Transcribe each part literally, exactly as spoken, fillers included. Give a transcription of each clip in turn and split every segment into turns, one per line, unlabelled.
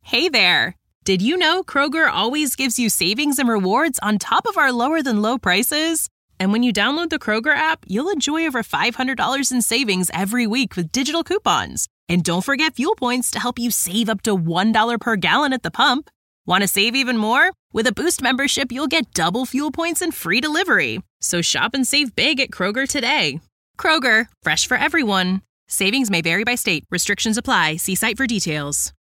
Hey there! Did you know Kroger always gives you savings and rewards on top of our lower-than-low prices? And when you download the Kroger app, you'll enjoy over five hundred dollars in savings every week with digital coupons. And don't forget fuel points to help you save up to one dollar per gallon at the pump. Want to save even more? With a Boost membership, you'll get double fuel points and free delivery. So shop and save big at Kroger today. Kroger, fresh for everyone. Savings may vary by state. Restrictions apply. See site for details.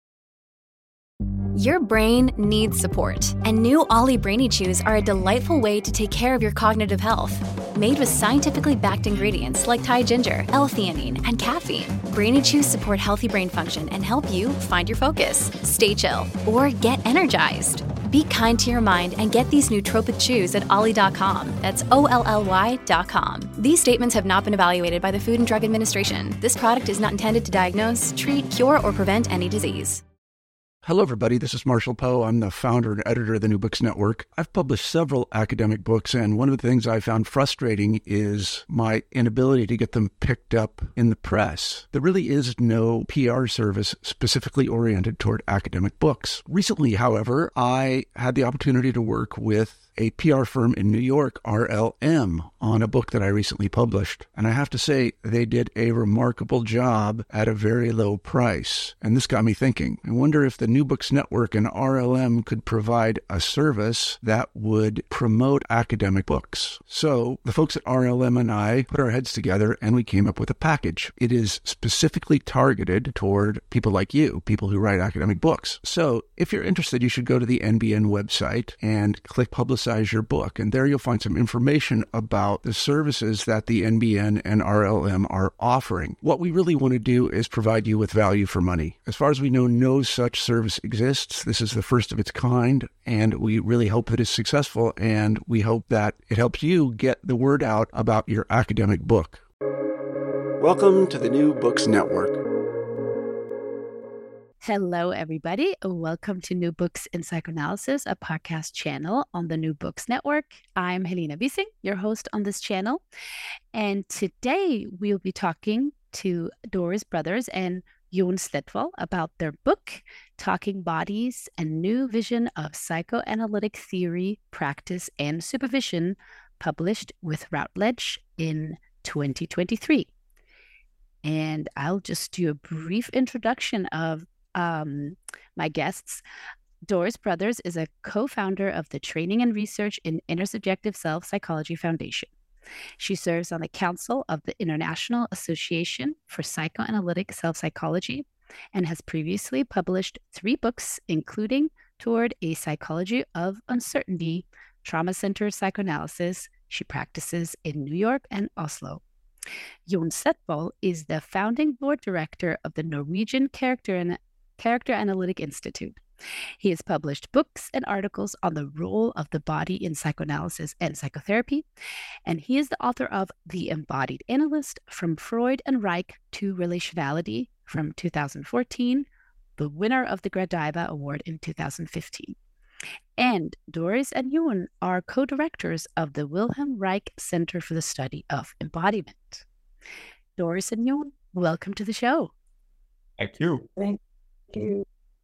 Your brain needs support, and new Ollie Brainy Chews are a delightful way to take care of your cognitive health. Made with scientifically backed ingredients like Thai ginger, L-theanine, and caffeine, Brainy Chews support healthy brain function and help you find your focus, stay chill, or get energized. Be kind to your mind and get these nootropic chews at ollie dot com. That's O L L Y dot com. These statements have not been evaluated by the Food and Drug Administration. This product is not intended to diagnose, treat, cure, or prevent any disease.
Hello, everybody. This is Marshall Poe. I'm the founder and editor of the New Books Network. I've published several academic books, and one of the things I found frustrating is my inability to get them picked up in the press. There really is no P R service specifically oriented toward academic books. Recently, however, I had the opportunity to work with a P R firm in New York, R L M, on a book that I recently published. And I have to say, they did a remarkable job at a very low price. And this got me thinking. I wonder if the New Books Network and R L M could provide a service that would promote academic books. So the folks at R L M and I put our heads together and we came up with a package. It is specifically targeted toward people like you, people who write academic books. So if you're interested, you should go to the N B N website and click Publicize Your Book. And there you'll find some information about the services that the N B N and R L M are offering. What we really want to do is provide you with value for money. As far as we know, no such service exists. This is the first of its kind, and we really hope that it's successful, and we hope that it helps you get the word out about your academic book. Welcome to the New Books Network.
Hello, everybody. Welcome to New Books in Psychoanalysis, a podcast channel on the New Books Network. I'm Helena Wissing, your host on this channel. And today we'll be talking to Doris Brothers and Jon Slettvold about their book, Talking Bodies, a New Vision of Psychoanalytic Theory, Practice, and Supervision, published with Routledge in twenty twenty-three. And I'll just do a brief introduction of um, my guests. Doris Brothers is a co-founder of the Training and Research in Intersubjective Self-Psychology Foundation. She serves on the Council of the International Association for Psychoanalytic Self-Psychology and has previously published three books, including Toward a Psychology of Uncertainty, Trauma-Centered Psychoanalysis. She practices in New York and Oslo. Jon Slettvold is the founding board director of the Norwegian Character, and Character Analytic Institute. He has published books and articles on the role of the body in psychoanalysis and psychotherapy, and he is the author of The Embodied Analyst, From Freud and Reich to Relationality from two thousand fourteen, the winner of the Gradiva Award in two thousand fifteen. And Doris and Jon are co-directors of the Wilhelm Reich Center for the Study of Embodiment. Doris and Jon, welcome to the show.
Thank you.
Thank you.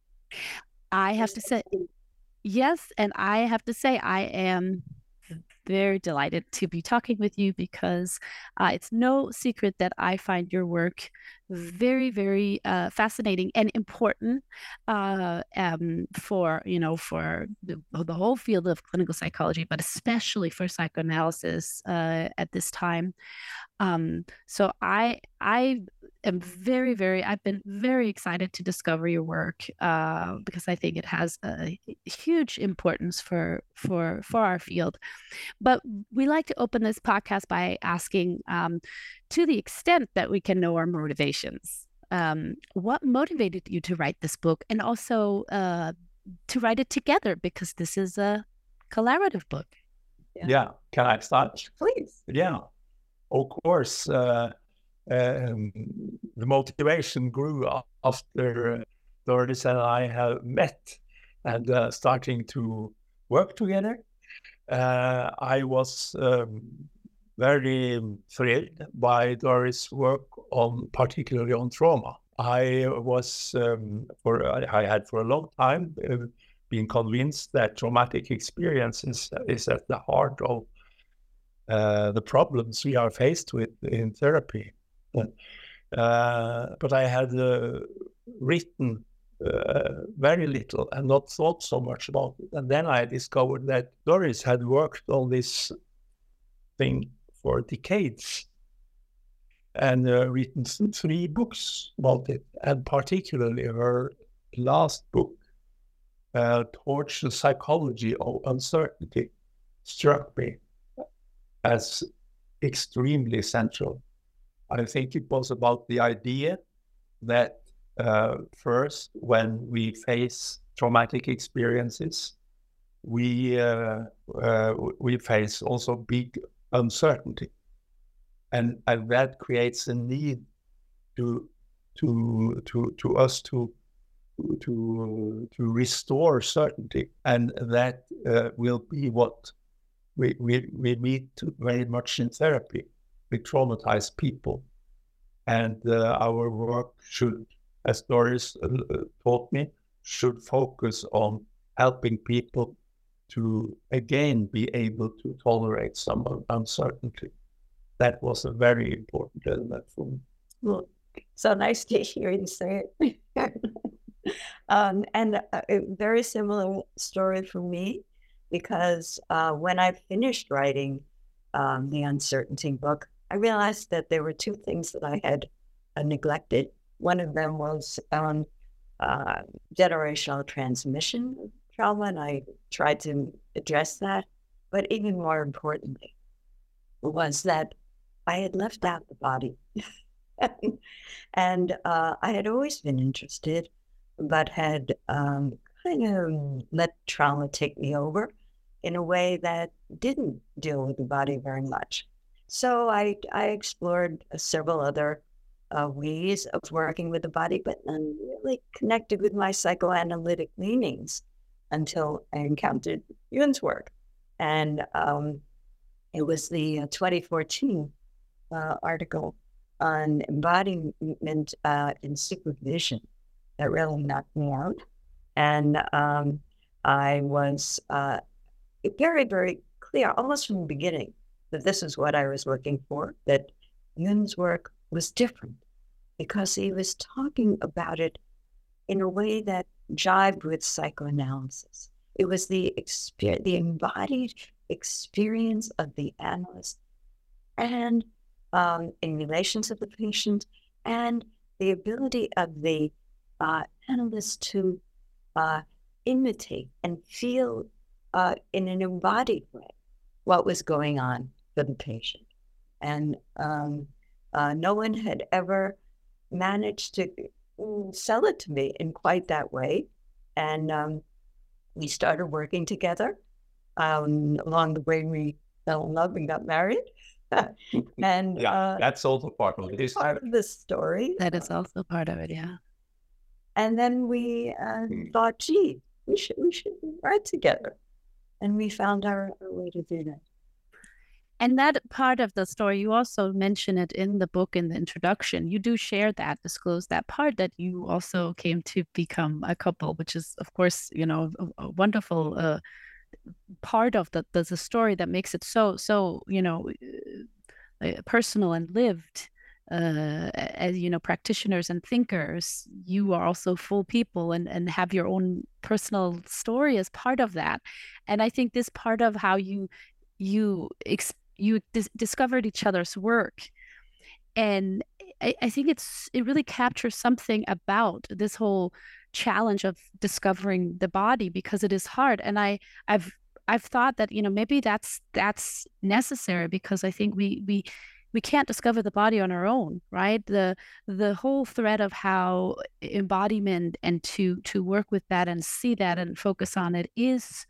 I have to say, yes, and I have to say I am very delighted to be talking with you because uh, it's no secret that I find your work very, very uh, fascinating and important uh, um, for, you know, for the, the whole field of clinical psychology, but especially for psychoanalysis uh, at this time. Um, so I, I am very, very, I've been very excited to discover your work uh, because I think it has a huge importance for, for, for our field. But we like to open this podcast by asking, um, to the extent that we can know our motivations, um, what motivated you to write this book, and also uh, to write it together, because this is a collaborative book.
Yeah. yeah. Can I start?
Please.
Yeah. Of course, uh, um, the motivation grew after Doris and I have met and uh, starting to work together. Uh, I was um, very thrilled by Doris' work on, particularly on trauma. I was um, for I had for a long time uh, been convinced that traumatic experiences is at the heart of uh, the problems we are faced with in therapy. But, uh, but I had uh, written uh, very little and not thought so much about it. And then I discovered that Doris had worked on this thing for decades and uh, written three books about it, and particularly her last book, uh, Towards the Psychology of Uncertainty, struck me as extremely central. I think it was about the idea that uh, first, when we face traumatic experiences, we uh, uh, we face also big uncertainty. And, and that creates a need to to to to us to to to restore certainty, and that uh, will be what we we we meet very much in therapy with traumatized people, and uh, our work should, as Doris uh, taught me, should focus on helping people to again be able to tolerate some uncertainty. That was a very important element for me.
Well, so nice to hear you say it. um, and a, a very similar story for me, because uh, when I finished writing um, the Uncertainty book, I realized that there were two things that I had uh, neglected. One of them was um, uh, generational transmission of trauma, and I tried to address that. But even more importantly was that I had left out the body. and uh, I had always been interested, but had um, kind of let trauma take me over in a way that didn't deal with the body very much. So I, I explored uh, several other uh, ways of working with the body, but none really connected with my psychoanalytic leanings until I encountered Yun's work. And um, it was the uh, twenty fourteen Uh, article on embodiment uh, and supervision that really knocked me out. And um, I was uh, very, very clear, almost from the beginning, that this is what I was looking for, that Yun's work was different because he was talking about it in a way that jived with psychoanalysis. It was the exper- the embodied experience of the analyst and Um, in relation to the patient, and the ability of the uh, analyst to uh, imitate and feel uh, in an embodied way what was going on for the patient. And um, uh, no one had ever managed to sell it to me in quite that way. And um, we started working together. Um, along the way, we fell in love and got married. and
yeah,
uh,
that's also part of this.
Part of the story.
That is also part of it, yeah.
And then we uh, mm. thought, gee, we should we should write together, and we found our, our way to do that.
And that part of the story, you also mention it in the book in the introduction. You do share that, disclose that part that you also came to become a couple, which is, of course, you know, a, a wonderful uh, part of the, the the story that makes it so so you know uh, personal and lived. Uh, as you know, practitioners and thinkers, you are also full people and and have your own personal story as part of that. And I think this part of how you you ex- you dis- discovered each other's work, and I, I think it's it really captures something about this whole challenge of discovering the body, because it is hard. And I I've I've thought that, you know, maybe that's that's necessary, because I think we we we can't discover the body on our own, right? The the whole thread of how embodiment and to to work with that and see that and focus on it is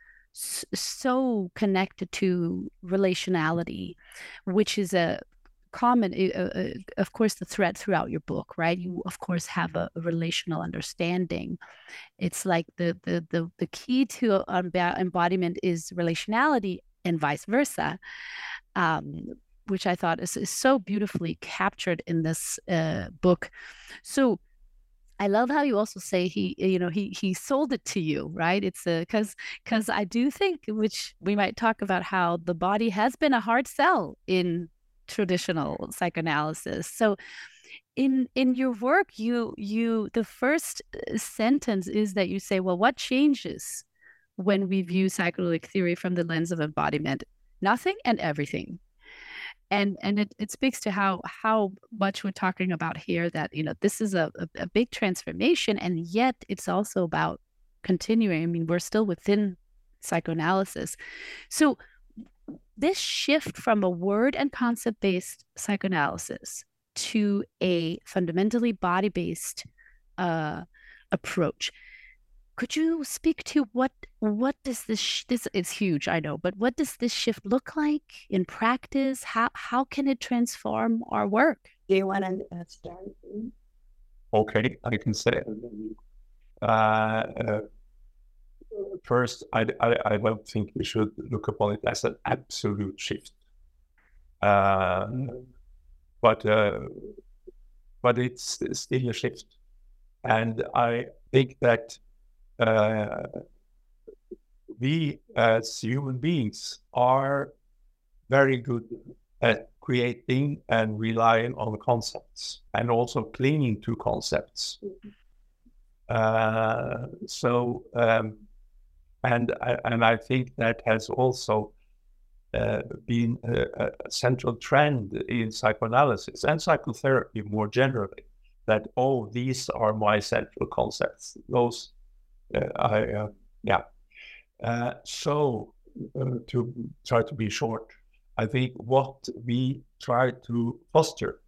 so connected to relationality, which is a common, uh, uh, of course, the thread throughout your book, right? You, of course, have a, a relational understanding. It's like the the the, the key to embodiment is relationality and vice versa, um, which I thought is, is so beautifully captured in this uh, book. So I love how you also say he, you know, he he sold it to you, right? It's a because because I do think, which we might talk about, how the body has been a hard sell in traditional psychoanalysis. So in in your work, you you the first uh, sentence is that you say, well, what changes when we view psychedelic theory from the lens of embodiment? Nothing and everything. And and it, it speaks to how how much we're talking about here, that, you know, this is a, a, a big transformation, and yet it's also about continuing. I mean, we're still within psychoanalysis. So this shift from a word and concept-based psychoanalysis to a fundamentally body-based uh, approach. Could you speak to what what does this sh- this is huge, I know, but what does this shift look like in practice? How how can it transform our work?
Do you want to uh, start?
Okay, I can say. Uh, uh, first, I, I I don't think we should look upon it as an absolute shift. Uh, but uh, but it's still a shift, and I think that. Uh, we as human beings are very good at creating and relying on concepts, and also clinging to concepts. Mm-hmm. Uh, so, um, and and I think that has also uh, been a, a central trend in psychoanalysis and psychotherapy more generally. That, oh, these are my central concepts. Those. Uh, I uh, yeah. Uh, so uh, to try to be short, I think what we try to foster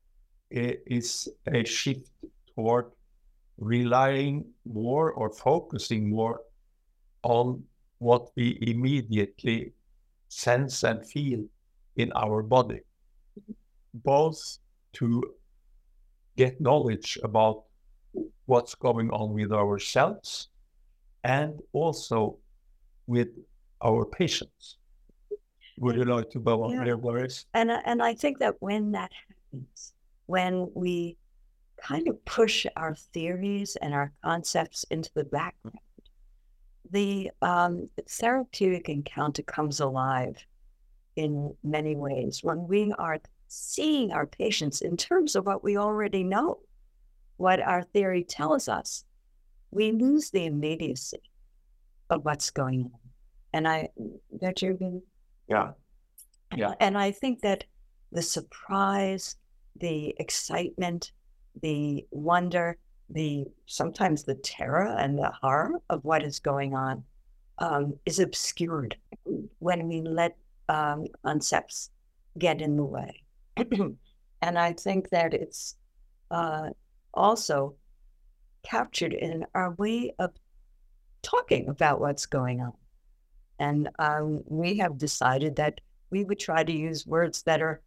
is a shift toward relying more or focusing more on what we immediately sense and feel in our body, both to get knowledge about what's going on with ourselves and also with our patients. Would you like to go on there, Boris?
And, and I think that when that happens, when we kind of push our theories and our concepts into the background, the um, therapeutic encounter comes alive in many ways. When we are seeing our patients in terms of what we already know, what our theory tells us, we lose the immediacy of what's going on. And I, that you're going
yeah, yeah.
And I think that the surprise, the excitement, the wonder, the sometimes the terror and the horror of what is going on um, is obscured when we let um, concepts get in the way. And I think that it's uh, also captured in our way of talking about what's going on. And um, we have decided that we would try to use words that are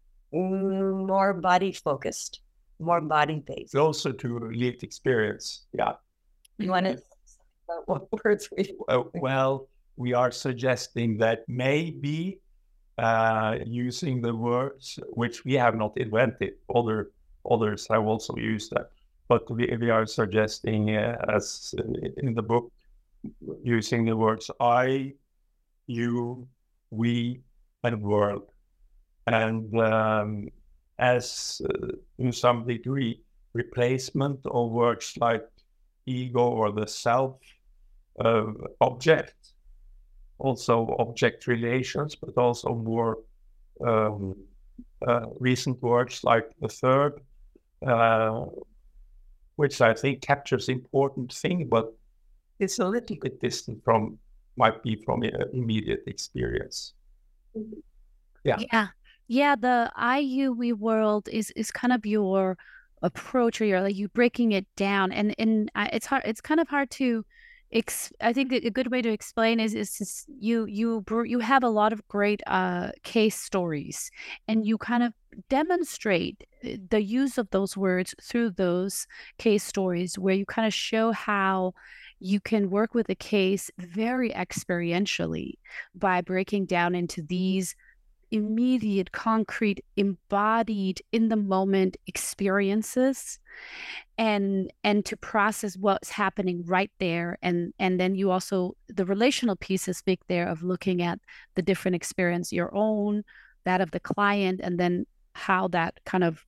more body focused, more body based.
Closer to lived experience. Yeah.
You want to about what words we
uh, Well, we are suggesting that maybe uh, using the words which we have not invented, other others have also used that. But we, we are suggesting, uh, as in the book, using the words I, you, we, and world. And um, as, uh, to some degree, replacement of words like ego or the self, uh, object, also object relations, but also more um, uh, recent words like the third, uh, which I think captures important thing, but it's a little bit distant from, might be from uh, immediate experience. Yeah.
Yeah. Yeah. The I, you, we world is, is kind of your approach, or you're like you breaking it down. And, and I, it's hard, it's kind of hard to, ex- I think a good way to explain is, is just you, you, you have a lot of great uh, case stories, and you kind of demonstrate the use of those words through those case stories, where you kind of show how you can work with a case very experientially by breaking down into these immediate, concrete, embodied, in the moment experiences, and and to process what's happening right there. And and then you also, the relational piece is big there, of looking at the different experience, your own, that of the client, and then how that kind of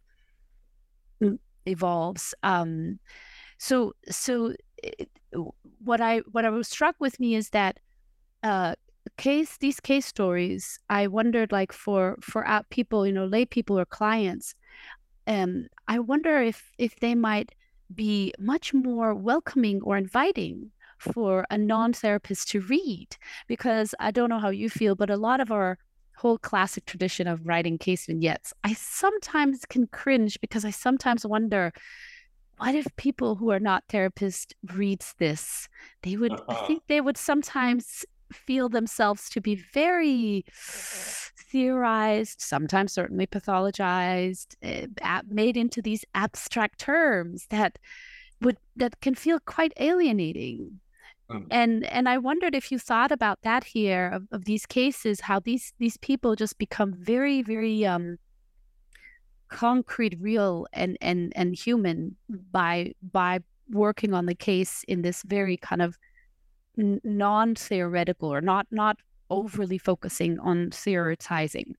evolves. Um, so so it, what I what I was struck with me is that uh, case these case stories. I wondered, like, for for out people, you know, lay people or clients. Um, I wonder if if they might be much more welcoming or inviting for a non-therapist to read, because I don't know how you feel, but a lot of our whole classic tradition of writing case vignettes, I sometimes can cringe, because I sometimes wonder, what if people who are not therapists reads this? They would, uh-huh. I think they would sometimes feel themselves to be very theorized, sometimes certainly pathologized, uh, made into these abstract terms that would that can feel quite alienating. Mm. And and I wondered if you thought about that here, of, of these cases, how these these people just become very, very um, concrete, real, and and and human by by working on the case in this very kind of n- non-theoretical, or not not overly focusing on theorizing.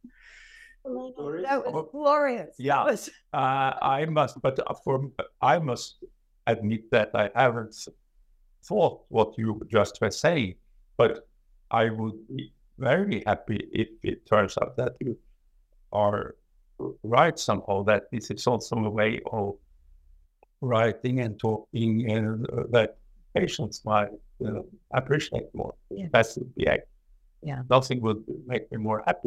That was glorious.
Yeah,
was...
uh, I must, but for I must admit that I haven't thought what you just were saying, but I would be very happy if it turns out that you are right somehow, that this is also a way of writing and talking, and uh, that patients might uh, appreciate more. Yeah. That's yeah. yeah. Nothing would make me more happy.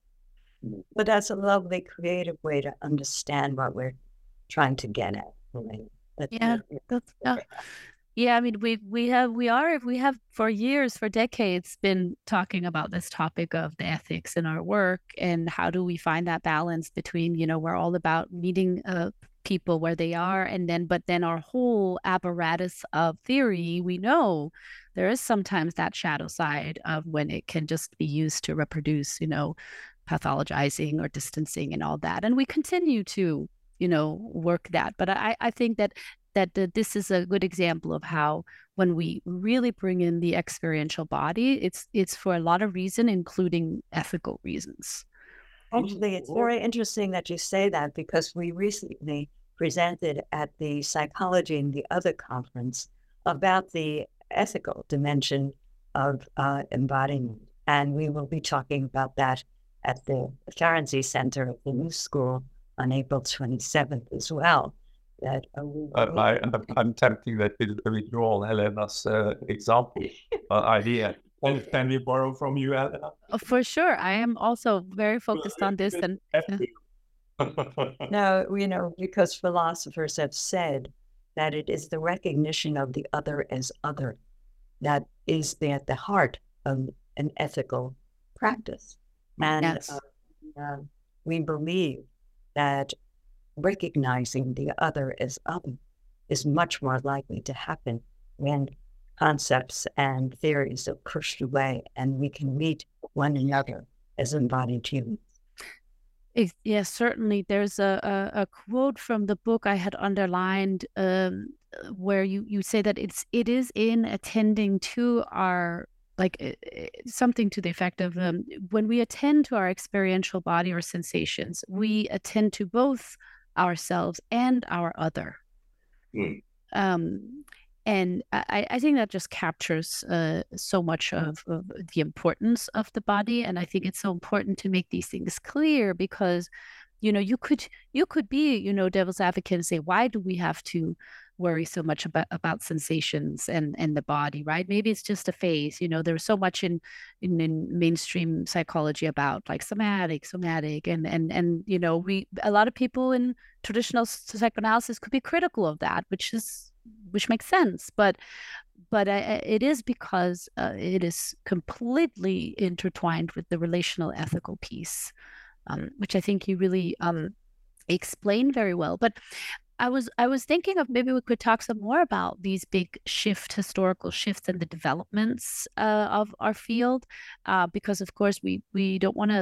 But that's a lovely, creative way to understand what we're trying to get at. Right? That's
yeah, that's, uh, yeah. I mean, we we have we are we have for years, for decades, been talking about this topic of the ethics in our work, and how do we find that balance between, you know, we're all about meeting uh, people where they are, and then but then our whole apparatus of theory, we know there is sometimes that shadow side of when it can just be used to reproduce, you know, pathologizing or distancing and all that. And we continue to, you know, work that. But I, I think that that uh, this is a good example of how, when we really bring in the experiential body, it's it's for a lot of reasons, including ethical reasons.
Actually, it's very interesting that you say that, because we recently presented at the Psychology and the Other conference about the ethical dimension of uh, embodiment. And we will be talking about that at the Ferenczi Center of the New School on April twenty-seventh as well. That uh, we,
uh, I, I'm, I'm tempting that we withdraw Helena's uh, example uh, idea. Can, can we borrow from you, Helena?
Oh, for sure. I am also very focused on this. And
yeah. No, you know, because philosophers have said that it is the recognition of the other as other that is the, at the heart of an ethical practice. And yes. uh, uh, we believe that recognizing the other as other is much more likely to happen when concepts and theories are pushed away, and we can meet one another as embodied humans.
Yes, yeah, certainly. There's a, a, a quote from the book I had underlined, um, where you, you say that it's it is in attending to our, like uh, something to the effect of um, when we attend to our experiential body or sensations, we attend to both ourselves and our other. Mm. Um, and I, I think that just captures uh, so much of, of the importance of the body. And I think it's so important to make these things clear, because, you know, you could you could be, you know, devil's advocate and say, why do we have to worry so much about, about sensations and, and the body, right? Maybe it's just a phase. You know, there's so much in, in, in mainstream psychology about like somatic, somatic, and, and, and, you know, we, a lot of people in traditional psychoanalysis could be critical of that, which is, which makes sense. But, but uh, it is because uh, it is completely intertwined with the relational ethical piece, um, which I think you really um, explain very well. But I was I was thinking of maybe we could talk some more about these big shift, historical shifts and the developments uh, of our field, uh, because of course we we don't want to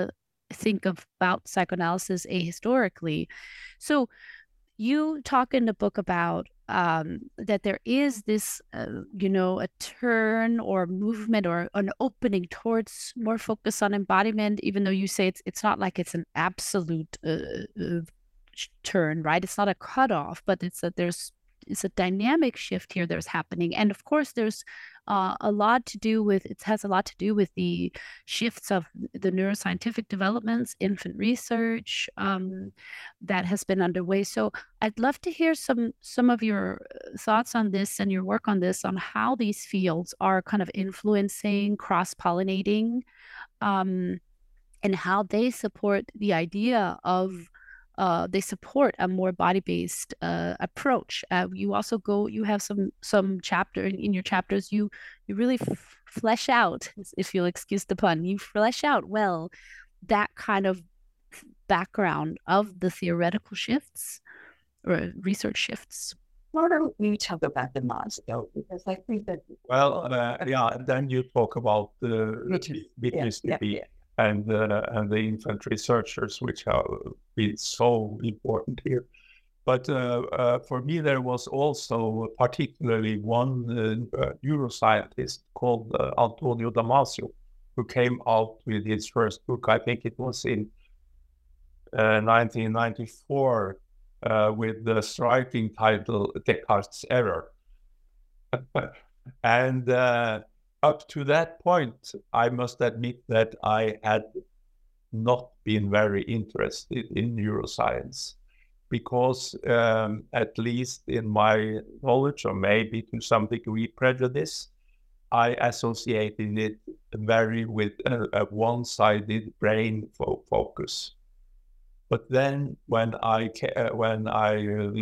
think of, about psychoanalysis ahistorically. So you talk in the book about um, that there is this, uh, you know, a turn or movement or an opening towards more focus on embodiment, even though you say it's it's not like it's an absolute uh, uh, turn, right? It's not a cutoff, but it's that there's it's a dynamic shift here that's happening. And of course, there's uh, a lot to do with, it has a lot to do with the shifts of the neuroscientific developments, infant research um, that has been underway. So I'd love to hear some some of your thoughts on this and your work on this, on how these fields are kind of influencing, cross-pollinating, um, and how they support the idea of Uh, they support a more body-based uh, approach. Uh, you also go, you have some some chapter in, in your chapters, you you really f- flesh out, if you'll excuse the pun, you flesh out well that kind of background of the theoretical shifts or research shifts.
Why don't we talk about the Maslow? Because I think that...
Well, uh, yeah, and then you talk about the B T S D B. And, uh, and the infant researchers, which have been so important here. But uh, uh, for me, there was also particularly one uh, uh, neuroscientist called uh, Antonio Damasio, who came out with his first book. I think it was in uh, nineteen ninety-four, uh, with the striking title, Descartes' Error. and uh, Up to that point, I must admit that I had not been very interested in neuroscience because, um, at least in my knowledge, or maybe to some degree prejudice, I associated it very with a, a one-sided brain fo- focus. But then when I, uh, when I uh,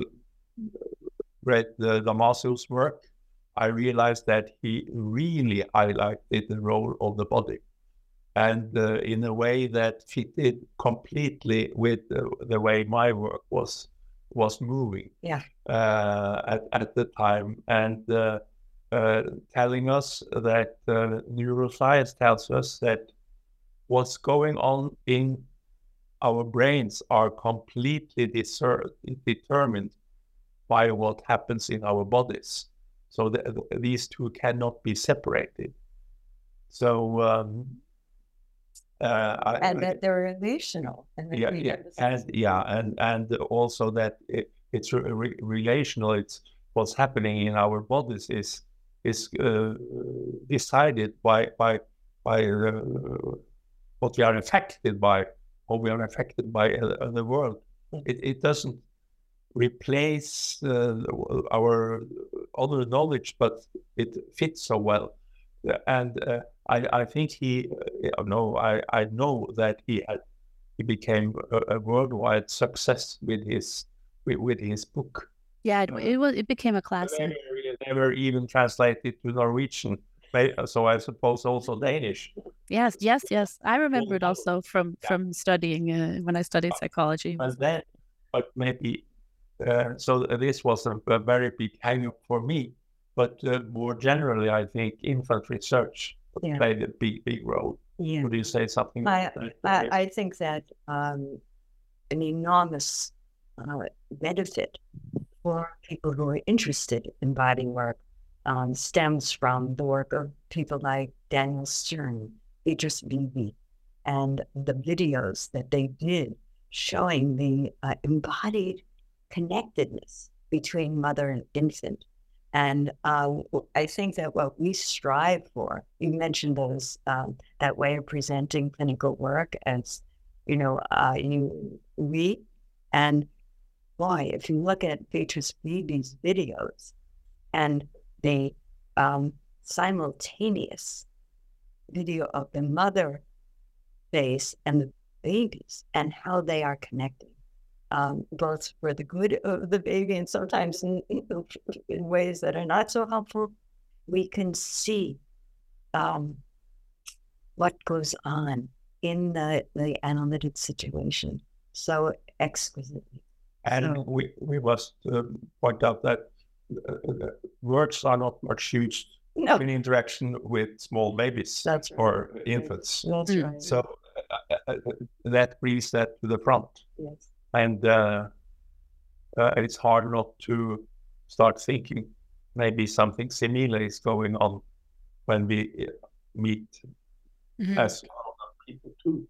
read the Damasio's work, I realized that he really highlighted the role of the body, and uh, in a way that fitted completely with the, the way my work was was moving
yeah.
uh, at, at the time, and uh, uh, telling us that uh, neuroscience tells us that what's going on in our brains are completely discern- determined by what happens in our bodies. So the, the, these two cannot be separated. So um, uh, I,
and that they're relational. And
yeah, yeah, and yeah, and and also that it, it's re- relational. It's what's happening in our bodies is is uh, decided by by by uh, what we are affected by, or we are affected by uh, the world. It it doesn't replace uh, our other knowledge, but it fits so well. And uh, I, I think he, uh, no, I, I know that he had, he became a, a worldwide success with his with, with his book.
Yeah, it, it was it became a classic.
Never, never even translated to Norwegian, so I suppose also Danish.
Yes, yes, yes. I remember it also from from studying uh, when I studied psychology.
And then, but maybe. Uh, so this was a, a very big hang-up for me, but uh, more generally, I think infant research yeah. played a big, big role.
Yeah.
Would you say something?
I, I, I think that um, an enormous uh, benefit for people who are interested in body work um, stems from the work of people like Daniel Stern, Idris Bibi, and the videos that they did showing the uh, embodied connectedness between mother and infant. And uh, I think that what we strive for, you mentioned those, um, that way of presenting clinical work as, you know, uh, you read. And boy, if you look at Beatrice Beebe's videos and the um, simultaneous video of the mother face and the babies and how they are connecting. Um, both for the good of the baby and sometimes in, in ways that are not so helpful, we can see um, what goes on in the, the analytic situation so exquisitely.
And so, we, we must uh, point out that uh, words are not much used no. in interaction with small babies
That's right.
or infants.
That's right.
So uh, that brings that to the front.
Yes.
And uh, uh, it's hard not to start thinking maybe something similar is going on when we meet
Mhm.
as people too.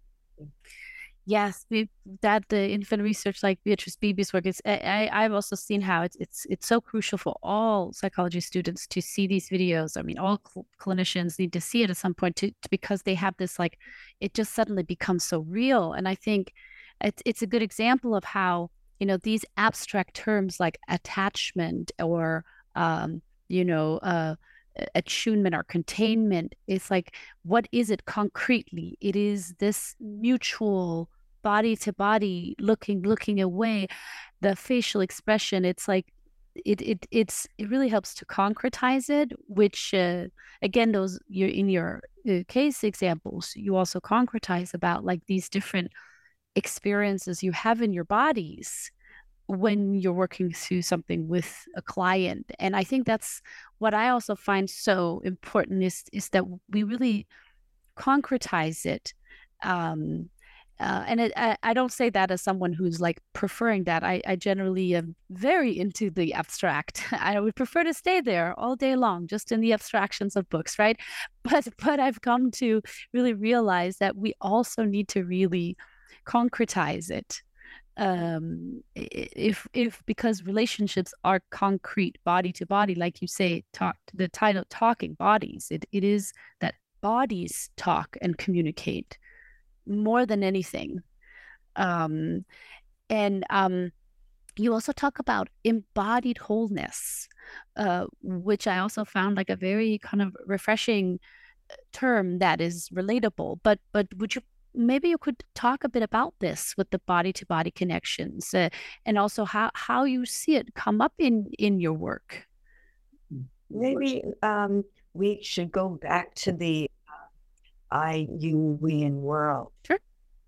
Yes, we, that the infant research, like Beatrice Beebe's work, is I, I I've also seen how it's it's it's so crucial for all psychology students to see these videos. I mean, all cl- clinicians need to see it at some point to, to because they have this, like, it just suddenly becomes so real. And I think it's it's a good example of how, you know, these abstract terms like attachment or um you know uh attunement or containment, it's like, what is it concretely? It is this mutual body to body looking looking away, the facial expression. It's like it it it's it really helps to concretize it, which uh, again, those you're in your uh, case examples, you also concretize about like these different experiences you have in your bodies when you're working through something with a client. And I think that's what I also find so important is is that we really concretize it. Um, uh, and it, I, I don't say that as someone who's like preferring that. I, I generally am very into the abstract. I would prefer to stay there all day long, just in the abstractions of books, right? But but I've come to really realize that we also need to really concretize it. Um, if if because relationships are concrete, body to body, like you say, talk the title talking bodies. It it is that bodies talk and communicate more than anything. Um, and um, you also talk about embodied wholeness, uh, which I also found like a very kind of refreshing term that is relatable. But but would you maybe you could talk a bit about this with the body to body connections, uh, and also how how you see it come up in in your work?
Maybe um, we should go back to the I, you, we, and world.
Sure.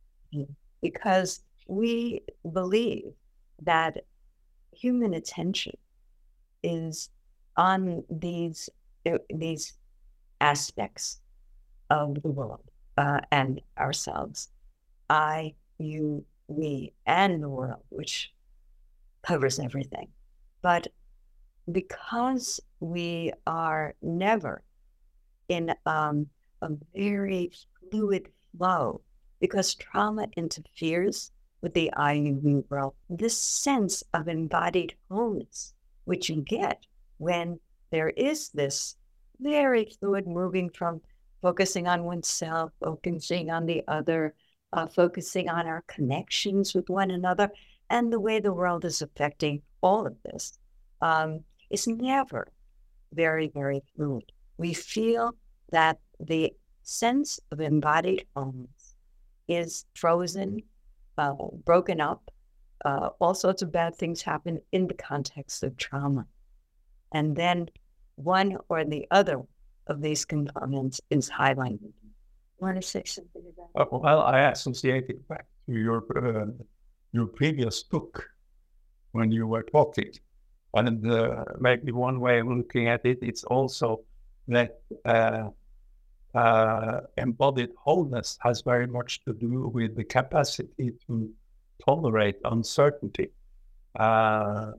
Because we believe that human attention is on these uh, these aspects of the world uh, and ourselves. I, you, we, and the world, which covers everything. But because we are never in um, a very fluid flow, because trauma interferes with the I U V world, this sense of embodied wholeness, which you get when there is this very fluid moving from focusing on oneself, focusing on the other, uh, focusing on our connections with one another, and the way the world is affecting all of this, um, is never very, very fluid. We feel that the sense of embodied wholeness is frozen, uh, broken up. Uh, all sorts of bad things happen in the context of trauma. And then one or the other of these components is highlighted. You want to say something about that?
Uh, well, I associate it back to your uh, your previous book when you were talking. And uh, maybe one way of looking at it, it's also that uh, uh, embodied wholeness has very much to do with the capacity to tolerate uncertainty, uh,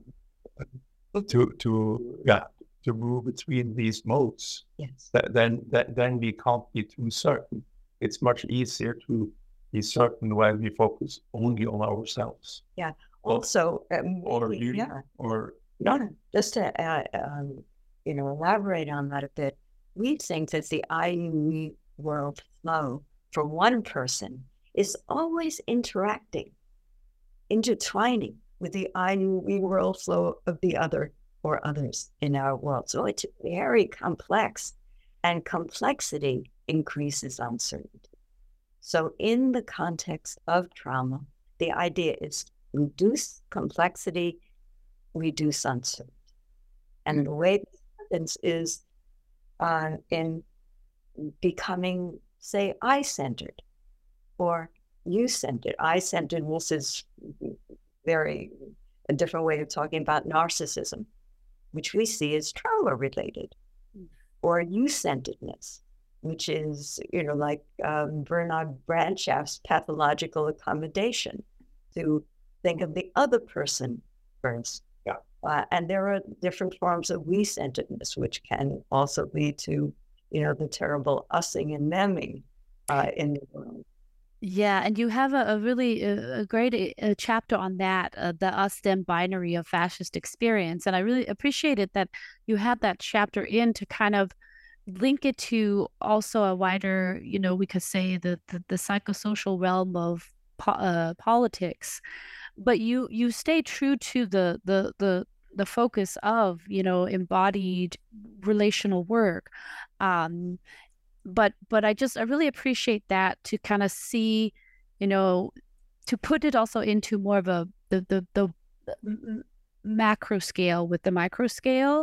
to to yeah to move between these modes.
Yes.
Th- then th- then we can't be too certain. It's much easier to be certain when we focus only on ourselves.
Yeah. Also, um,
Or you,
yeah.
or
No, no, just to uh, um, you know, elaborate on that a bit, we think that the I U E world flow for one person is always interacting, intertwining with the I U E world flow of the other or others in our world. So it's very complex, and complexity increases uncertainty. So in the context of trauma, the idea is reduce complexity, reduce uncertainty. And the way this happens is uh, in becoming, say, I-centered or you-centered. I-centeredness is very a different way of talking about narcissism, which we see as trauma-related, or you-centeredness, which is, you know, like um, Bernard Brandschaft's pathological accommodation, to think of the other person first.
Yeah.
Uh, and there are different forms of we-centeredness, which can also lead to, you know, the terrible using and theming uh, in the world.
Yeah, and you have a, a really uh, a great uh, chapter on that, uh, the us-them binary of fascist experience. And I really appreciated that you had that chapter in to kind of link it to also a wider, you know, we could say the the, the psychosocial realm of po- uh, politics. But you you stay true to the the the the focus of, you know, embodied relational work. Um, but but I just I really appreciate that, to kind of see, you know, to put it also into more of a the the the m- macro scale with the micro scale,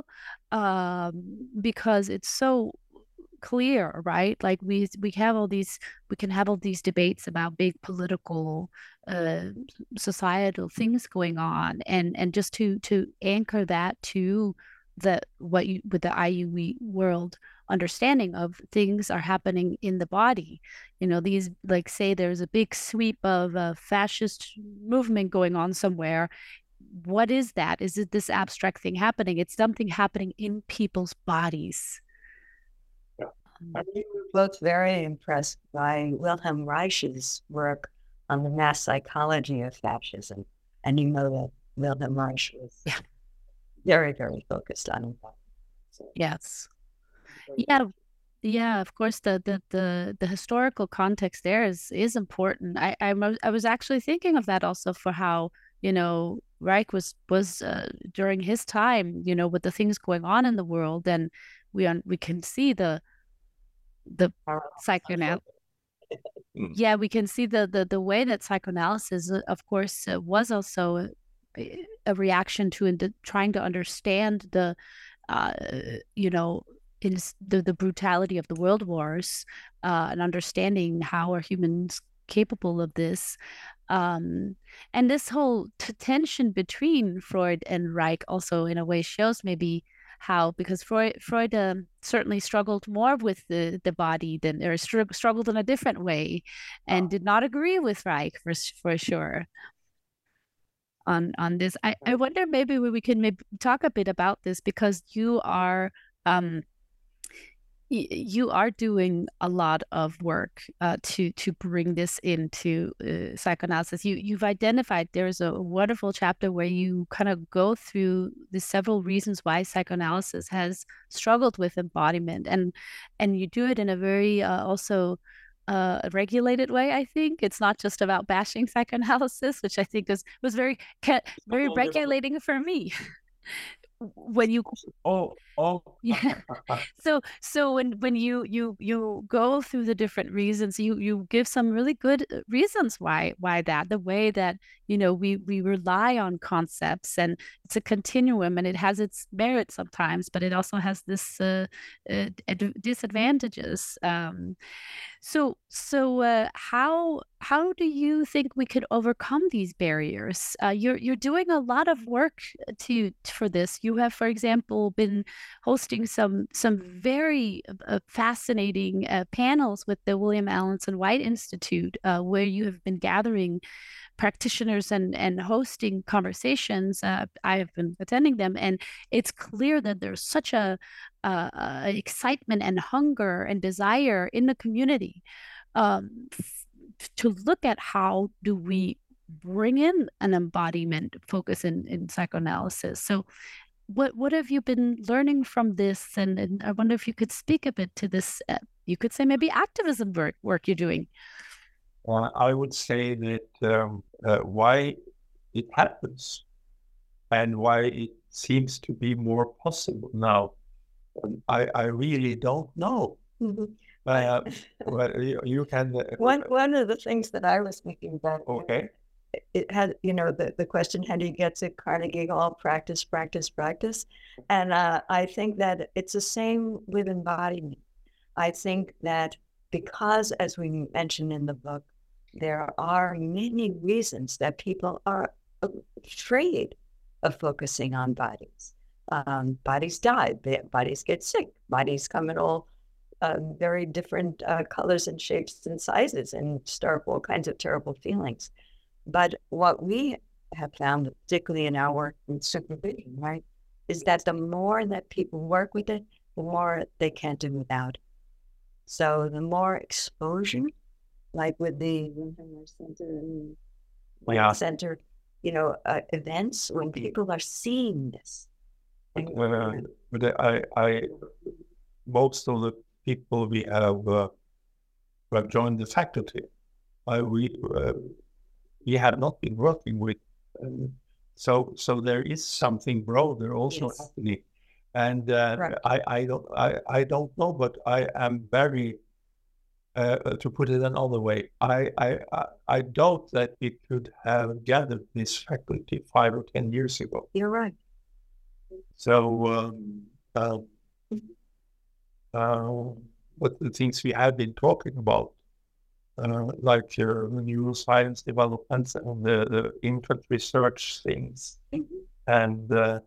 um, because it's so clear, right? Like we we have all these we can have all these debates about big political, uh, societal things going on, and and just to to anchor that to the what you with the I U E world understanding of things are happening in the body. You know, these, like, say there's a big sweep of a fascist movement going on somewhere. What is that? Is it this abstract thing happening? It's something happening in people's bodies.
Yeah.
I mean, we were both very impressed by Wilhelm Reich's work on the mass psychology of fascism. And you know that Wilhelm Reich was
Yeah.
very, very focused on it. So,
Yes. Yeah. Yeah, of course, the the the, the historical context there is is important. I I, mo- I was actually thinking of that also, for how, you know, Reich was was uh, during his time, you know, with the things going on in the world, and we un- we can see the the psychoanalysis.
Mm.
Yeah, we can see the the the way that psychoanalysis, uh, of course, uh, was also a, a reaction to and trying to understand the, uh, you know, in the the brutality of the world wars, uh, and understanding how are humans capable of this, um, and this whole t- tension between Freud and Reich also in a way shows maybe how, because Freud Freud um, certainly struggled more with the the body than, or str- struggled in a different way, and did not agree with Reich for s- for sure on on this. I I wonder maybe we we can maybe talk a bit about this, because you are um y- you are doing a lot of work, uh, to to bring this into uh, psychoanalysis. You you've identified there's a wonderful chapter where you kind of go through the several reasons why psychoanalysis has struggled with embodiment, and and you do it in a very, uh, also, uh, regulated way. I think it's not just about bashing psychoanalysis, which I think is was very ca- very regulating for me. When you
Oh, oh.
yeah. So so when when you you you go through the different reasons, you you give some really good, uh, reasons why why that, the way that, you know, we we rely on concepts, and it's a continuum, and it has its merits sometimes, but it also has this, uh, uh, ad- disadvantages. Um, so so uh, how how do you think we could overcome these barriers? Uh, you're you're doing a lot of work to for this. You have, for example, been hosting some some very uh, fascinating uh, panels with the William Allenson White Institute, uh, where you have been gathering practitioners and and hosting conversations. Uh, I have been attending them, and it's clear that there's such a, uh, uh, excitement and hunger and desire in the community, um, f- to look at how do we bring in an embodiment focus in, in psychoanalysis. So what what have you been learning from this? And, and I wonder if you could speak a bit to this. Uh, you could say maybe activism work work you're doing.
Uh, I would say that um, uh, why it happens and why it seems to be more possible now, um, I, I really don't know.
Mhm.
Uh, but you, you can. Uh,
One one of the things that I was thinking about,
Okay.
it, it had, you know, the, the question, how do you get to Carnegie Hall? Practice, practice, practice. And uh, I think that it's the same with embodiment. I think that because, as we mentioned in the book, there are many reasons that people are afraid of focusing on bodies. Um, bodies die, bodies get sick, bodies come in all uh, very different uh, colors and shapes and sizes and stir up all kinds of terrible feelings. But what we have found, particularly in our work in supervision, right, is that the more that people work with it, the more they can't do without it. So the more exposure, like with the Center and
Yeah.
Center, you know, uh, events, when people are seeing this. And,
But, uh, but I, I, most of the people we have uh, who have joined the faculty, uh, we uh, we have not been working with. Um, so so there is something broader also
Yes.
happening, and uh,
Right.
I I don't I, I don't know, but I am very. Uh, to put it another way, I, I I I doubt that we could have gathered this faculty five or ten years ago.
You're right.
So, um, uh, uh, but the things we have been talking about, uh, like your neuroscience developments and the, the infant research things, and uh,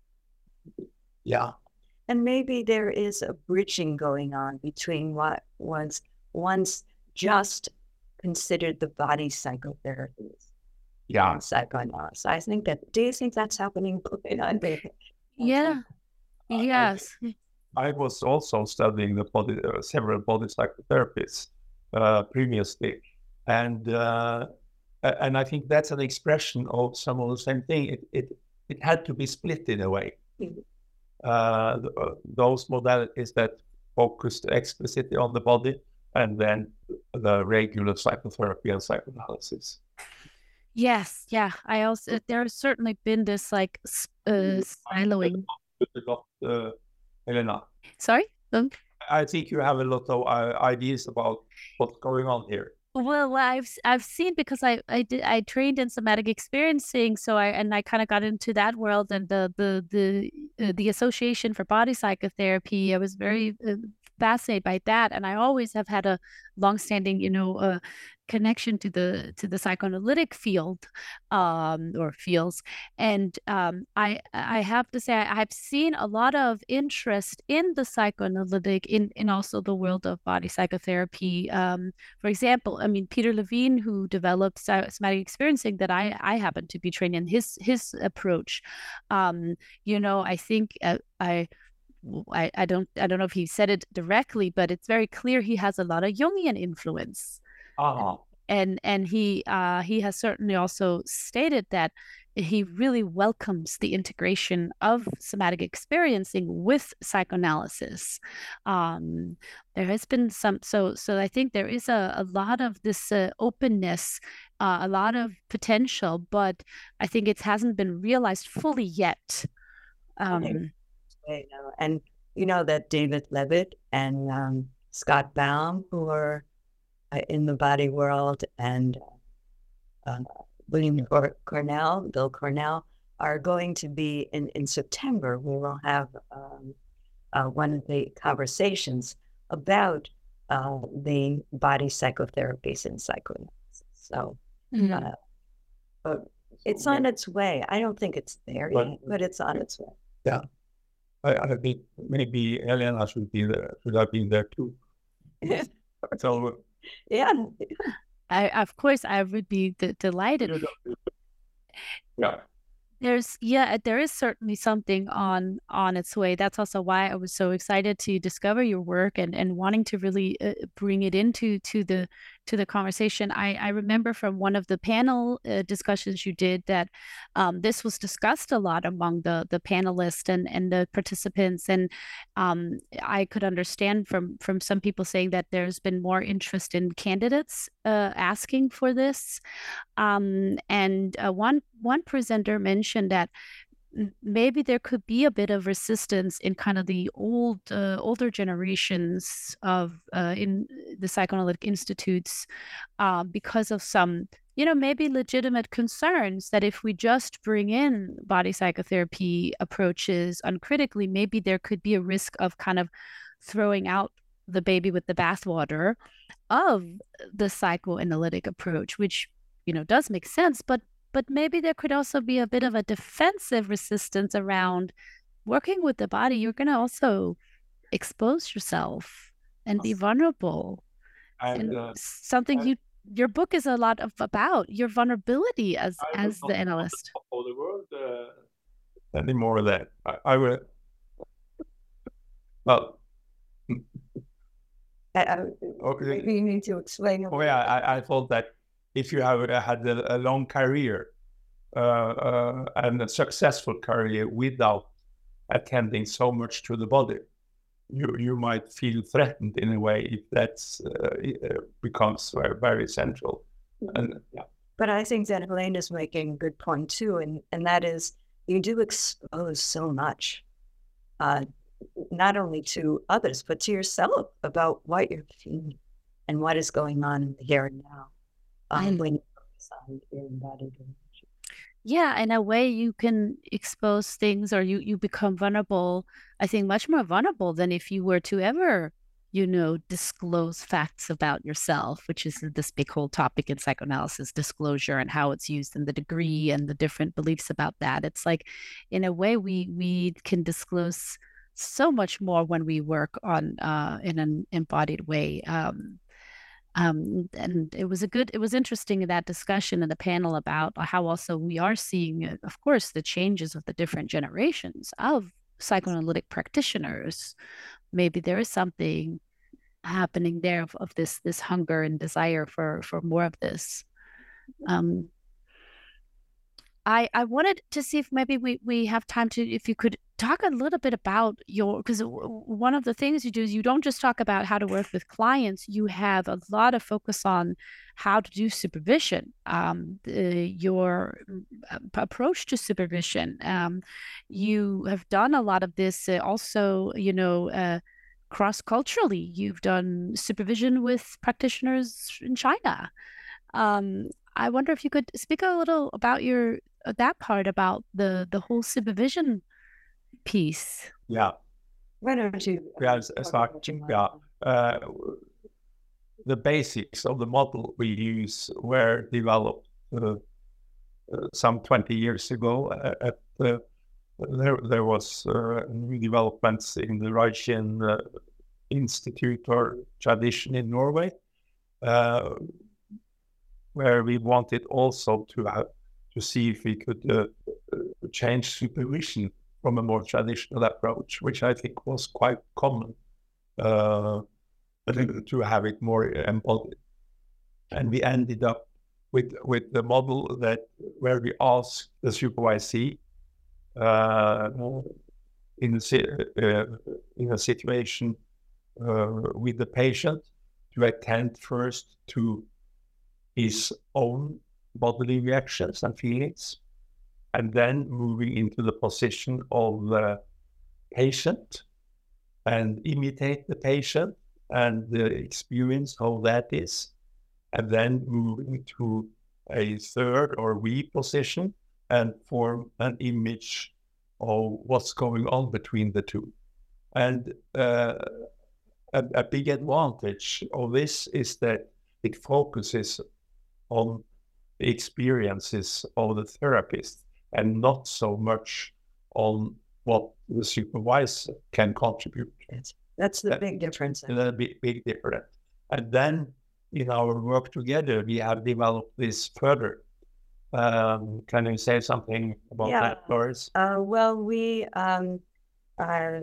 yeah,
And maybe there is a bridging going on between what was once just considered the body psychotherapies
yeah.
and psychoanalysis. I think that, do you think that's happening? I think-
Yeah.
I- I-
Yes.
I was also studying the body, uh, several body psychotherapies uh, previously, and uh, a- and I think that's an expression of some of the same thing. It it it had to be split in a way.
Mhm.
Uh, th- uh, those modalities that focused explicitly on the body, and then the regular psychotherapy and psychoanalysis.
Yes. Yeah. I also, there has certainly been this like s- uh, siloing.
Uh, Helena,
Sorry? Um,
I think you have a lot of uh, ideas about what's going on here.
Well, I've s- I've seen, because I I did I trained in somatic experiencing, so I and I kind of got into that world, and the the the uh, the Association for Body Psychotherapy. I was very uh, fascinated by that, and I always have had a longstanding, you know, uh, connection to the to the psychoanalytic field, um, or fields. And um, I I have to say I, I've seen a lot of interest in the psychoanalytic, in in also the world of body psychotherapy. Um, for example, I mean, Peter Levine, who developed so- somatic experiencing that I, I happen to be trained in, his his approach, um, you know, I think uh, I, w- I I don't I don't know if he said it directly, but it's very clear he has a lot of Jungian influence,
Ah,
and and he uh, he has certainly also stated that he really welcomes the integration of somatic experiencing with psychoanalysis. Um, there has been some, so so I think there is a, a lot of this uh, openness, uh, a lot of potential, but I think it hasn't been realized fully yet. Um,
You know, and you know that David Levitt and um, Scott Baum, who are uh, in the body world, and uh, William Cor- Cornell, Bill Cornell, are going to be in, in September. We will have um, uh, one of the conversations about uh, the body psychotherapies and psychoanalysis. So
mhm.
uh, but it's on its way. I don't think it's there
But-
yet, but it's on its way.
I, I think maybe Helena should be there. Should have been there too. So
Yeah.
I, of course, I would be d- delighted.
yeah,
There's, yeah, there is certainly something on on its way. That's also why I was so excited to discover your work, and and wanting to really uh, bring it into to the to the conversation. I I remember from one of the panel uh, discussions you did that um, this was discussed a lot among the the panelists and and the participants, and um, I could understand from from some people saying that there's been more interest in candidates uh, asking for this. Um, and uh, one one presenter mentioned that m- maybe there could be a bit of resistance in kind of the old uh, older generations of uh, in the psychoanalytic institutes, uh, because of some, you know, maybe legitimate concerns that if we just bring in body psychotherapy approaches uncritically, maybe there could be a risk of kind of throwing out the baby with the bathwater of the psychoanalytic approach, which, you know, does make sense, but but maybe there could also be a bit of a defensive resistance around working with the body. You're going to also expose yourself and be vulnerable.
And,
and
uh,
something
and
you your book is a lot of about your vulnerability as
I
as
will
the
not
analyst.
follow the world uh, anymore. That I, I will. Well,
I, I,
okay.
maybe you need to explain.
Oh yeah, I, I thought that if you have uh, had a, a long career uh, uh, and a successful career without attending so much to the body, you you might feel threatened in a way if that's uh, becomes very, very central. And yeah.
But I think that Helene is making a good point too, and and that is you do expose so much, uh, not only to others but to yourself about what you're feeling and what is going on in the here and now. Um, when you focus on your embodied emotion.
Yeah, in a way you can expose things, or you you become vulnerable, I think much more vulnerable than if you were to ever, you know, disclose facts about yourself, which is this big whole topic in psychoanalysis, disclosure and how it's used and the degree and the different beliefs about that. It's like, in a way, we we can disclose so much more when we work on uh, in an embodied way. Um, Um, and it was a good, it was interesting in that discussion in the panel about how also we are seeing, uh, of course, the changes of the different generations of psychoanalytic practitioners. Maybe there is something happening there of, of this this hunger and desire for for more of this. Um, I I wanted to see if maybe we we have time to, if you could talk a little bit about your, because one of the things you do is you don't just talk about how to work with clients. You have a lot of focus on how to do supervision, um, the, your uh, approach to supervision. Um, you have done a lot of this uh, also, you know, uh, cross-culturally. You've done supervision with practitioners in China. Um, I wonder if you could speak a little about your uh, that part about the the whole supervision piece.
Yeah.
Why don't you?
Yeah, yeah. Uh, the basics of the model we use were developed uh, uh, some twenty years ago. Uh, at the, there, there was uh, new developments in the Reichian uh, Institute or tradition in Norway, uh, where we wanted also to have to see if we could uh, change supervision from a more traditional approach, which I think was quite common, uh, to have it more embodied. And we ended up with with the model that where we ask the supervisee uh, in a uh, in a situation uh, with the patient to attend first to his own bodily reactions and feelings, and then moving into the position of the patient and imitate the patient and the experience how that is, and then moving to a third or we position and form an image of what's going on between the two. And uh, a, a big advantage of this is that it focuses on the experiences of the therapist and not so much on what the supervisor can contribute.
That's, that's the
that,
big difference.
The big, big difference. And then in our work together, we have developed this further. Um, can you say something about
yeah.
that, Doris?
Uh, well, we um, uh,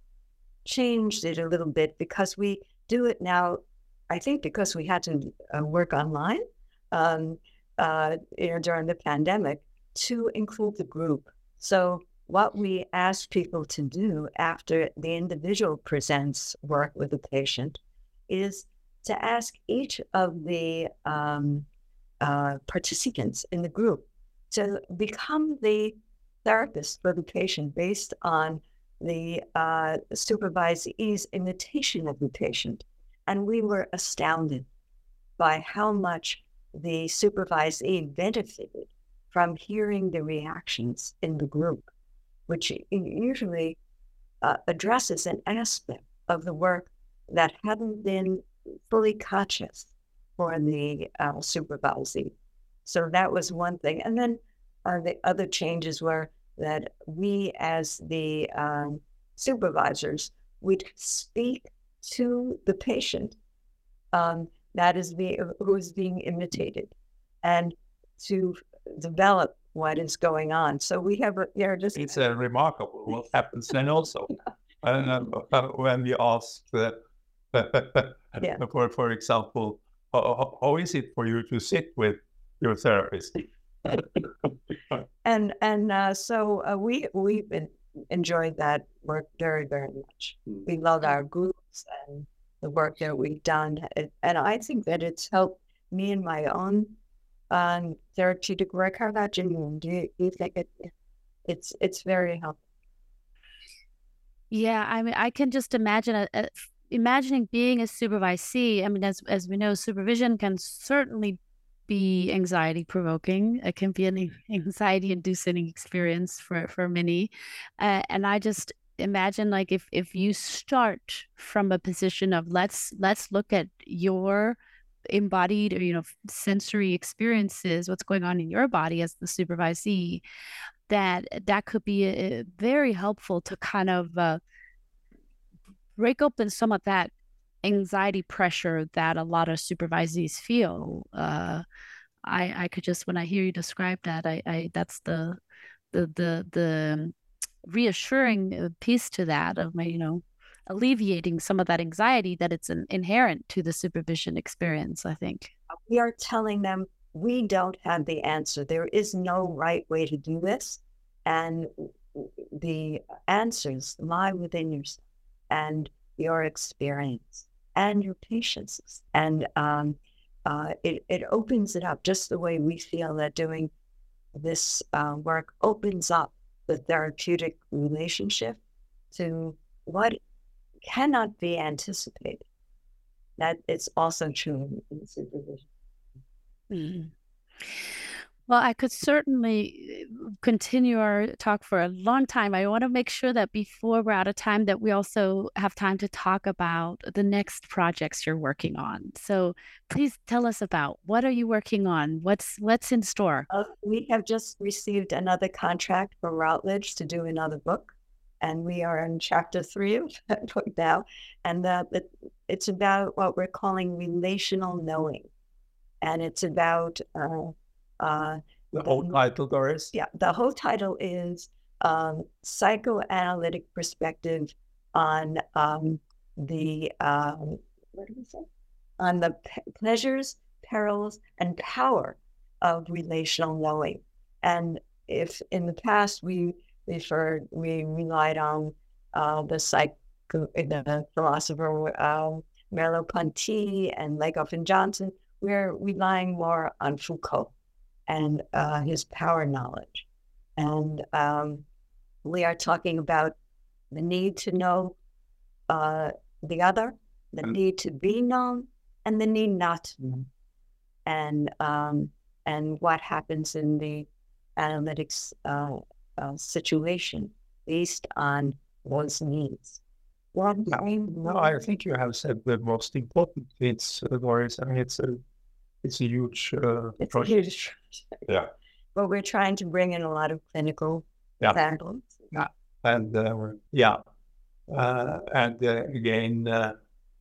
changed it a little bit because we do it now, I think because we had to uh, work online um, uh, you know, during the pandemic to include the group. So what we ask people to do after the individual presents work with the patient is to ask each of the um, uh, participants in the group to become the therapist for the patient based on the uh, supervisee's imitation of the patient. And we were astounded by how much the supervisee benefited from hearing the reactions in the group, which usually uh, addresses an aspect of the work that hadn't been fully conscious for the uh, supervisee. So that was one thing. And then uh, the other changes were that we, as the um, supervisors, would speak to the patient um, that is being who is being imitated, and to develop what is going on. So we have a, they're just
It's uh, remarkable what happens then also. uh, when we ask, uh,
Yeah.
for for example, how, how is it for you to sit with your therapist?
and and uh, so uh, we we've been, enjoyed that work very very much. We love our groups and the work that we've done, and, and I think that it's helped me in my own um, therapeutic work. How about you? Do you, do you think it it's it's very helpful?
Yeah, I mean, I can just imagine a, a, imagining being a supervisee. I mean, as as we know, supervision can certainly be anxiety provoking. It can be an anxiety inducing experience for for many, uh, and I just imagine like if if you start from a position of let's let's look at your embodied or you know sensory experiences, what's going on in your body as the supervisee, that that could be uh, very helpful to kind of uh, break open some of that anxiety pressure that a lot of supervisees feel. Uh, I I could just when I hear you describe that, I, I that's the the the the reassuring piece to that of my you know alleviating some of that anxiety that it's an, inherent to the supervision experience. I think
we are telling them we don't have the answer. There is no right way to do this, and the answers lie within yourself and your experience and your patience. And um, uh, it, it opens it up just the way we feel that doing this uh, work opens up the therapeutic relationship to what cannot be anticipated. That it's also true in supervision.
Mm-hmm. Well, I could certainly continue our talk for a long time. I want to make sure that before we're out of time, that we also have time to talk about the next projects you're working on. So please tell us about what are you working on? What's what's in store?
Uh, we have just received another contract from Routledge to do another book, and we are in chapter three of that book now. And the, the, it's about what we're calling relational knowing, and it's about uh, Uh,
the whole title, Doris?
Yeah, the whole title is um, Psychoanalytic Perspective on um, the, um, what did we say? On the p- pleasures, perils, and power of relational knowing. And if in the past we referred, we relied on uh, the psycho, the philosopher um, Merleau-Ponty and Lakoff and Johnson, we're relying more on Foucault and uh, his power knowledge. And um, we are talking about the need to know uh, the other, the mm-hmm. need to be known, and the need not to know. And, um, and what happens in the analytics uh, uh, situation based on one's needs.
Well, no, I think you have said the most important things, uh, Doris. I mean, it's a It's a huge uh,
it's
project.
A huge project.
Yeah.
But we're trying to bring in a lot of clinical
yeah.
samples.
Yeah. And uh, yeah. Uh, and uh, again, uh,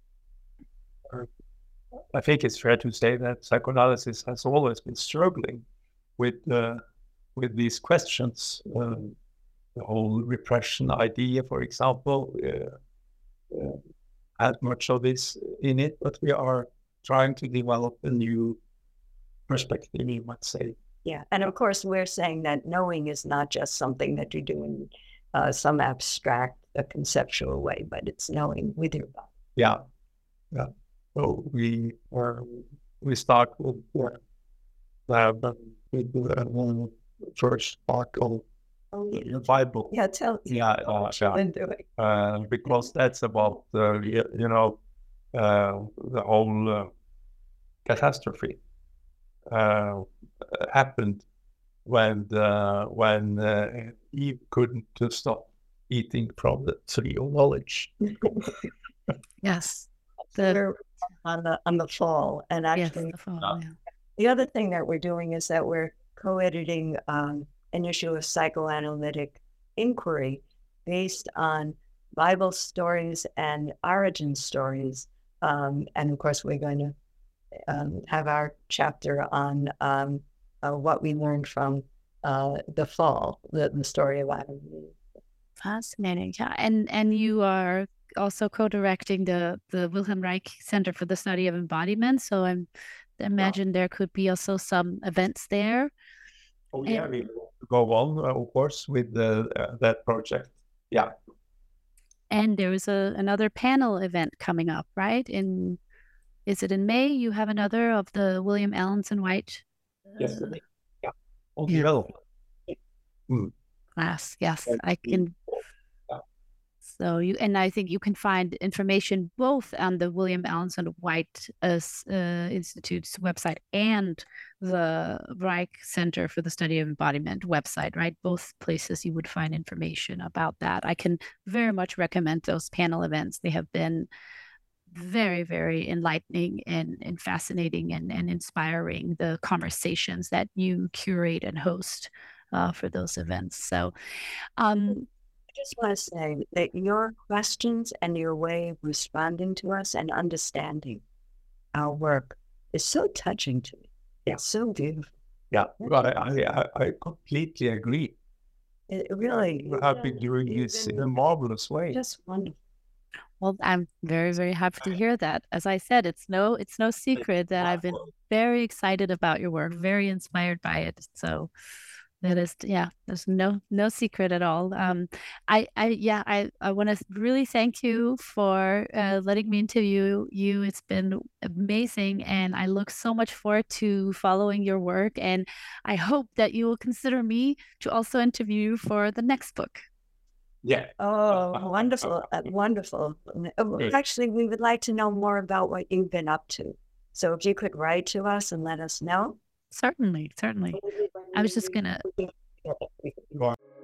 I think it's fair to say that psychoanalysis has always been struggling with uh, with these questions. Um, the whole repression idea, for example, uh, uh, had much of this in it, but we are trying to develop a new perspective, you might say.
Yeah, and of course, we're saying that knowing is not just something that you do in uh, some abstract, uh, conceptual way, but it's knowing with your body.
Yeah, yeah. So we are we start with uh, lab with the uh, first part of
oh, yeah.
the Bible.
Yeah, tell.
Yeah, uh, yeah. Uh, because that's about uh, you know uh, the whole. Uh, catastrophe uh, happened when the, when uh, Eve couldn't stop eating from the tree of knowledge.
Yes,
the, on the on the fall, and actually,
yes, the, fall, uh, yeah.
The other thing that we're doing is that we're co-editing um, an issue of psychoanalytic inquiry based on Bible stories and origin stories. Um, and of course, we're going to um, have our chapter on um, uh, what we learned from uh, the fall, the, the story of Adam and Eve.
Fascinating. Yeah. And and you are also co-directing the the Wilhelm Reich Center for the Study of Embodiment. So I'm I imagine there could be also some events there.
Oh yeah, and, we will go on, uh, of course, with the uh, that project. Yeah.
And there is a another panel event coming up, right? In is it in May? You have another of the William Alanson White.
Yes.
Uh,
yeah. Oh, yeah.
Mm. Class. Yes, I can. So you and I think you can find information both on the William Alanson White uh, uh, Institute's website and the Reich Center for the Study of Embodiment website, right? Both places you would find information about that. I can very much recommend those panel events. They have been very, very enlightening and, and fascinating and, and inspiring, the conversations that you curate and host uh, for those events. So, um,
I just want to say that your questions and your way of responding to us and understanding our work is so touching to me.
Yeah.
It's so beautiful.
Yeah, I, I, I completely agree.
It really
You have been doing this in a marvelous way.
Just wonderful.
Well, I'm very, very happy to hear that. As I said, it's no, it's no secret that I've been very excited about your work, very inspired by it. So that is, yeah, there's no, no secret at all. Um, I, I, yeah, I, I want to really thank you for uh, letting me interview you. It's been amazing, and I look so much forward to following your work. And I hope that you will consider me to also interview you for the next book.
Yeah.
Oh, wonderful, uh, wonderful. Actually, we would like to know more about what you've been up to. So if you could write to us and let us know.
Certainly, certainly. I was just going to...